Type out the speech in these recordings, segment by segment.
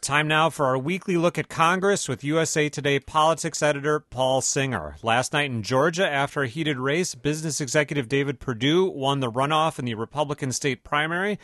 Time now for our weekly look at Congress with USA Today politics editor Paul Singer. Last night in Georgia, after a heated race, business executive David Perdue won the runoff in the Republican Senate primary,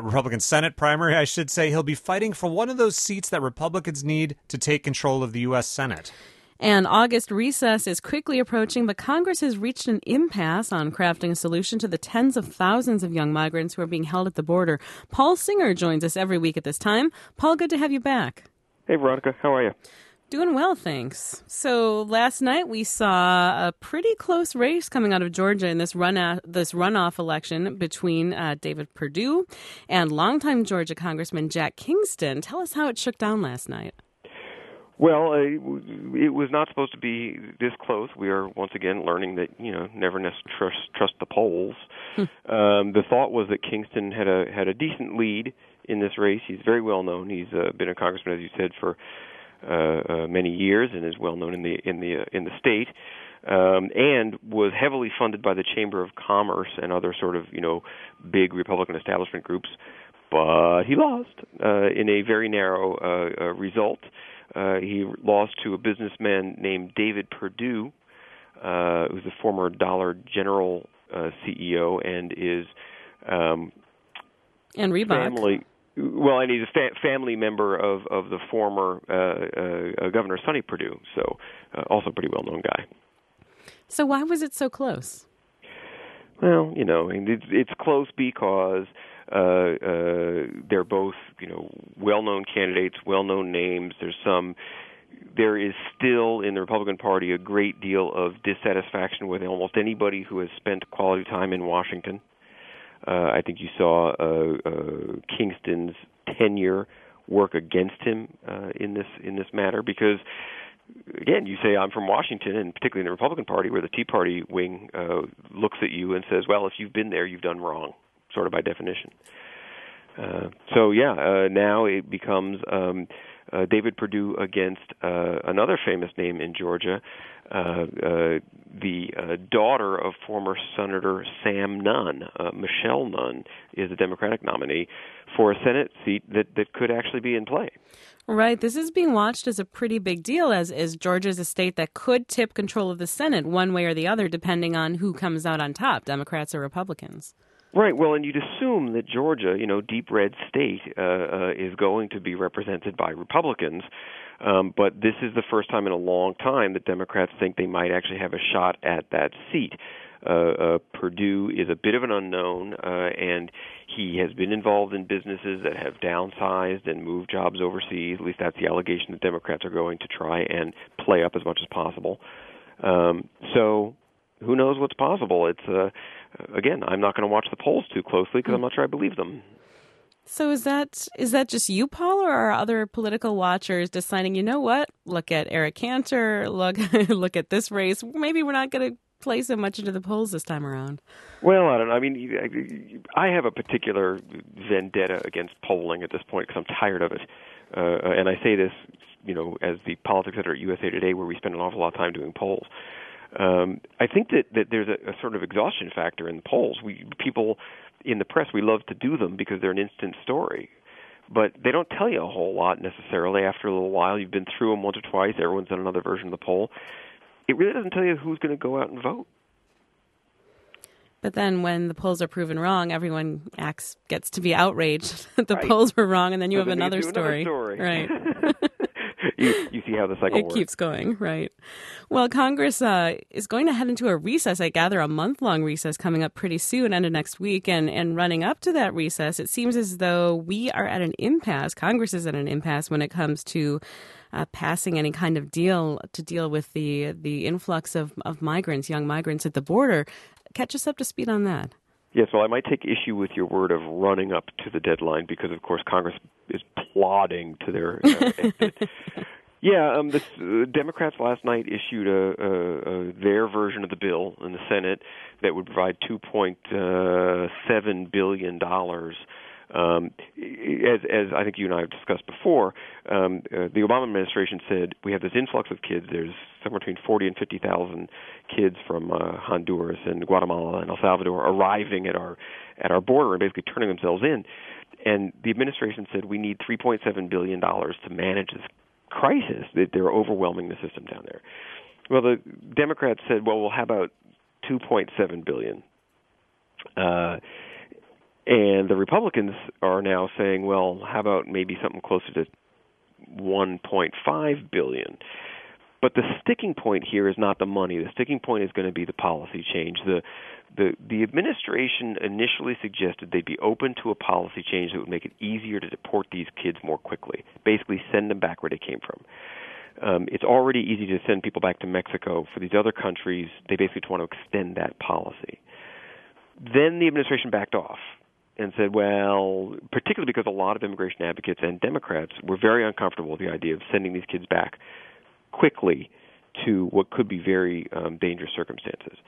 I should say. He'll be fighting for one of those seats that Republicans need to take control of the U.S. Senate. And August recess is quickly approaching, but Congress has reached an impasse on crafting a solution to the tens of thousands of young migrants who are being held at the border. Paul Singer joins us every week at this time. Paul, good to have you back. Hey, Veronica. How are you? Doing well, thanks. So last night we saw a pretty close race coming out of Georgia in this runoff election between David Perdue and longtime Georgia Congressman Jack Kingston. Tell us how it shook down last night. Well, it was not supposed to be this close. We are once again learning that, never trust the polls. The thought was that Kingston had a decent lead in this race. He's very well known. He's been a congressman, as you said, for many years, and is well known in the state, and was heavily funded by the Chamber of Commerce and other sort of big Republican establishment groups. But he lost in a very narrow result. He lost to a businessman named David Perdue, who's the former Dollar General CEO and is and Reebok. Family. Well, and he's a family member of the former Governor Sonny Perdue, so also a pretty well-known guy. So why was it so close? Well, it's close because they're both, well-known candidates, well-known names. There is still in the Republican Party a great deal of dissatisfaction with almost anybody who has spent quality time in Washington. I think you saw Kingston's tenure work against him in this matter because, again, you say I'm from Washington, and particularly in the Republican Party, where the Tea Party wing looks at you and says, "Well, if you've been there, you've done wrong," sort of by definition. Now it becomes David Perdue against another famous name in Georgia, the daughter of former Senator Sam Nunn. Michelle Nunn is a Democratic nominee for a Senate seat that could actually be in play. Right. This is being watched as a pretty big deal, as Georgia is a state that could tip control of the Senate one way or the other, depending on who comes out on top, Democrats or Republicans. Right. Well, and you'd assume that Georgia, deep red state, is going to be represented by Republicans. But this is the first time in a long time that Democrats think they might actually have a shot at that seat. Perdue is a bit of an unknown, and he has been involved in businesses that have downsized and moved jobs overseas. At least that's the allegation that Democrats are going to try and play up as much as possible. So who knows what's possible? It's again, I'm not going to watch the polls too closely because I'm not sure I believe them. So is that just you, Paul, or are other political watchers deciding, look at Eric Cantor, look at this race, maybe we're not going to play so much into the polls this time around? Well, I don't know. I mean, I have a particular vendetta against polling at this point because I'm tired of it. And I say this, as the politics editor at USA Today, where we spend an awful lot of time doing polls. I think that there's a sort of exhaustion factor in the polls. People in the press, we love to do them because they're an instant story. But they don't tell you a whole lot necessarily. After a little while, you've been through them once or twice, everyone's done another version of the poll. It really doesn't tell you who's going to go out and vote. But then when the polls are proven wrong, everyone gets to be outraged that the polls were wrong, and then you have another story. Right. You see how the cycle works. It keeps going, right. Well, Congress is going to head into a recess, I gather, a month-long recess coming up pretty soon, end of next week. And running up to that recess, it seems as though we are at an impasse. Congress is at an impasse when it comes to passing any kind of deal to deal with the influx of migrants, young migrants at the border. Catch us up to speed on that. Yes, well, I might take issue with your word of running up to the deadline because, of course, Congress is plodding to their exit. Yeah, the Democrats last night issued their version of the bill in the Senate that would provide $2.7 billion. As I think you and I have discussed before, the Obama administration said we have this influx of kids. There's somewhere between 40 and 50,000 kids from Honduras and Guatemala and El Salvador arriving at our border and basically turning themselves in. And the administration said we need $3.7 billion to manage this crisis, that they're overwhelming the system down there. Well, the Democrats said, well, how about $2.7 billion? And the Republicans are now saying, well, how about maybe something closer to $1.5 billion? But the sticking point here is not the money. The sticking point is going to be the policy change. The administration initially suggested they'd be open to a policy change that would make it easier to deport these kids more quickly, basically send them back where they came from. It's already easy to send people back to Mexico. For these other countries, they basically want to extend that policy. Then the administration backed off and said, well, particularly because a lot of immigration advocates and Democrats were very uncomfortable with the idea of sending these kids back quickly to what could be very dangerous circumstances.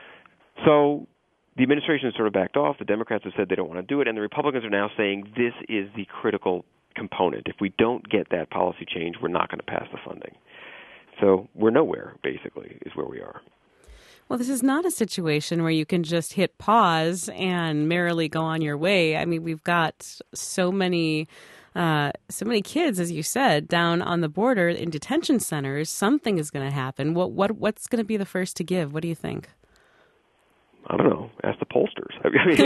So the administration has sort of backed off. The Democrats have said they don't want to do it, and the Republicans are now saying this is the critical component. If we don't get that policy change, we're not going to pass the funding. So we're nowhere, basically, is where we are. Well, this is not a situation where you can just hit pause and merrily go on your way. I mean, we've got so many kids, as you said, down on the border in detention centers. Something is going to happen. What's going to be the first to give? What do you think? I don't know. Ask the pollsters.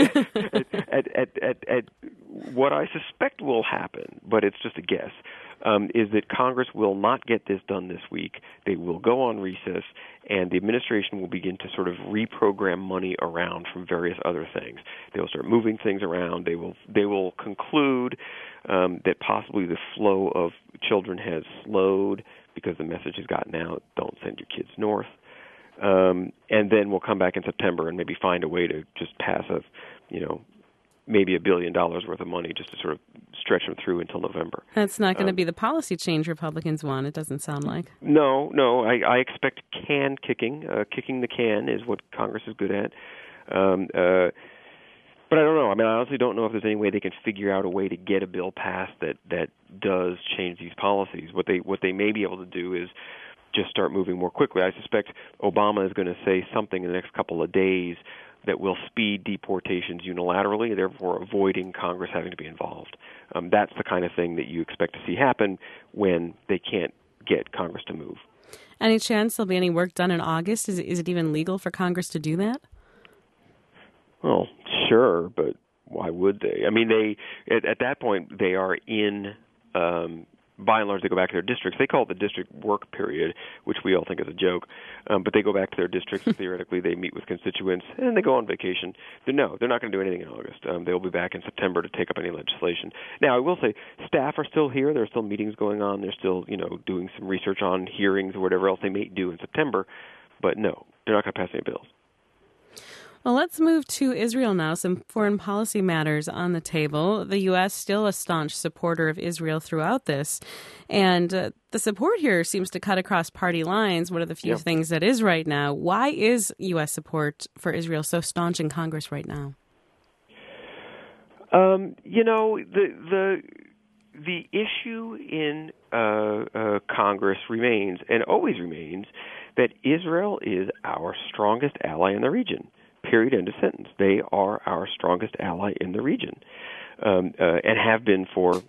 I mean, what I suspect will happen, but it's just a guess, is that Congress will not get this done this week. They will go on recess, and the administration will begin to sort of reprogram money around from various other things. They will start moving things around. They will conclude that possibly the flow of children has slowed because the message has gotten out, don't send your kids north. And then we'll come back in September and maybe find a way to just pass maybe $1 billion worth of money just to sort of stretch them through until November. That's not going to be the policy change Republicans want, it doesn't sound like. No. I expect can kicking. Kicking the can is what Congress is good at. But I don't know. I mean, I honestly don't know if there's any way they can figure out a way to get a bill passed that does change these policies. What they may be able to do is just start moving more quickly. I suspect Obama is going to say something in the next couple of days that will speed deportations unilaterally, therefore avoiding Congress having to be involved. That's the kind of thing that you expect to see happen when they can't get Congress to move. Any chance there'll be any work done in August? Is it even legal for Congress to do that? Well, sure, but why would they? I mean, at that point, they are in, by and large, they go back to their districts. They call it the district work period, which we all think is a joke. But they go back to their districts. Theoretically, they meet with constituents, and they go on vacation. They're not going to do anything in August. They'll be back in September to take up any legislation. Now, I will say, staff are still here. There are still meetings going on. They're still, doing some research on hearings or whatever else they may do in September. But no, they're not going to pass any bills. Well, let's move to Israel now. Some foreign policy matters on the table. The U.S. still a staunch supporter of Israel throughout this. And the support here seems to cut across party lines, one of the few things that is right now. Why is U.S. support for Israel so staunch in Congress right now? The issue in Congress remains, and always remains, that Israel is our strongest ally in the region. Period, end of sentence. They are our strongest ally in the region, and have been for,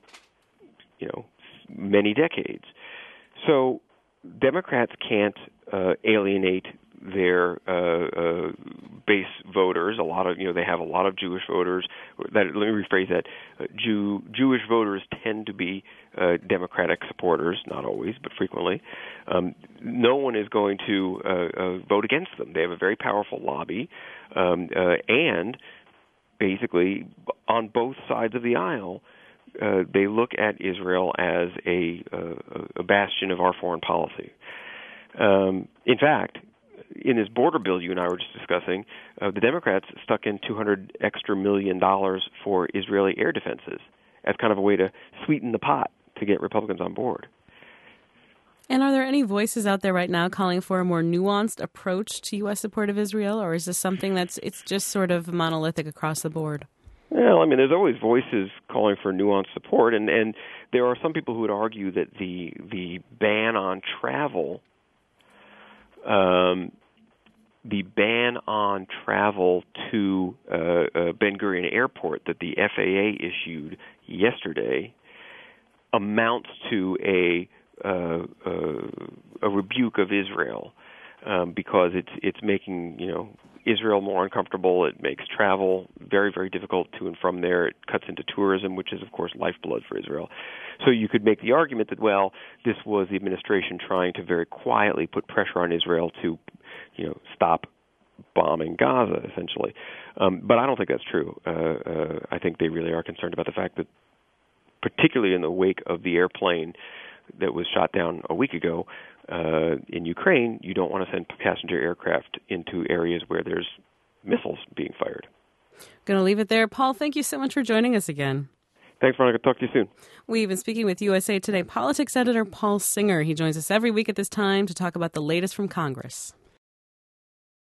many decades. So Democrats can't alienate their base voters. They have a lot of Jewish voters. Let me rephrase that. Jewish voters tend to be Democratic supporters, not always, but frequently. No one is going to vote against them. They have a very powerful lobby, and basically on both sides of the aisle, they look at Israel as a bastion of our foreign policy. In fact, in this border bill you and I were just discussing, the Democrats stuck in $200 extra million for Israeli air defenses as kind of a way to sweeten the pot to get Republicans on board. And are there any voices out there right now calling for a more nuanced approach to U.S. support of Israel, or is this something it's just sort of monolithic across the board? Well, I mean, there's always voices calling for nuanced support, and there are some people who would argue that the ban on travel the ban on travel to Ben Gurion Airport that the FAA issued yesterday amounts to a rebuke of Israel, because it's making Israel more uncomfortable. It makes travel very, very difficult to and from there. It cuts into tourism, which is, of course, lifeblood for Israel. So you could make the argument that, well, this was the administration trying to very quietly put pressure on Israel to, stop bombing Gaza, essentially. But I don't think that's true. I think they really are concerned about the fact that, particularly in the wake of the airplane that was shot down a week ago in Ukraine, you don't want to send passenger aircraft into areas where there's missiles being fired. Going to leave it there. Paul, thank you so much for joining us again. Thanks, Veronica. Talk to you soon. We've been speaking with USA Today politics editor Paul Singer. He joins us every week at this time to talk about the latest from Congress.